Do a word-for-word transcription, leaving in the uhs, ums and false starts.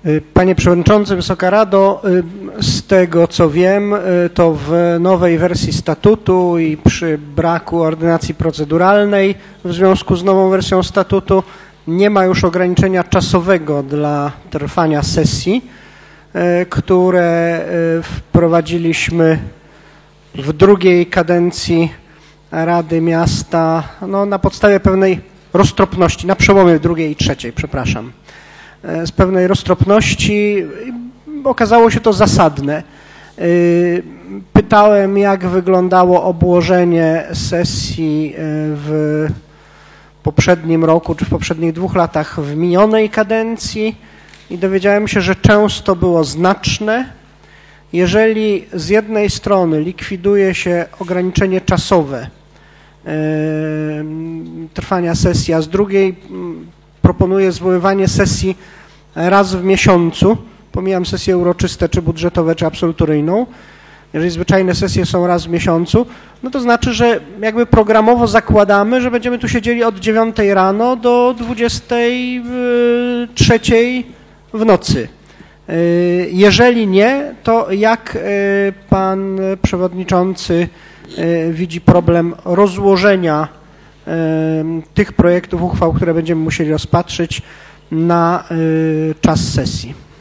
Panie Przewodniczący, Wysoka Rado, z tego co wiem, to w nowej wersji statutu i przy braku ordynacji proceduralnej w związku z nową wersją statutu nie ma już ograniczenia czasowego dla trwania sesji, które wprowadziliśmy w drugiej kadencji Rady Miasta no, na podstawie pewnej roztropności, na przełomie drugiej i trzeciej, przepraszam. Z pewnej roztropności okazało się to zasadne. Pytałem, jak wyglądało obłożenie sesji w poprzednim roku, czy w poprzednich dwóch latach w minionej kadencji i dowiedziałem się, że często było znaczne. Jeżeli z jednej strony likwiduje się ograniczenie czasowe trwania sesji, a z drugiej proponuje zwoływanie sesji raz w miesiącu, pomijam sesje uroczyste, czy budżetowe, czy absolutoryjną, jeżeli zwyczajne sesje są raz w miesiącu, no to znaczy, że jakby programowo zakładamy, że będziemy tu siedzieli od dziewiątej rano do dwudziestej trzeciej w nocy. Jeżeli nie, to jak pan przewodniczący widzi problem rozłożenia tych projektów uchwał, które będziemy musieli rozpatrzyć na czas sesji?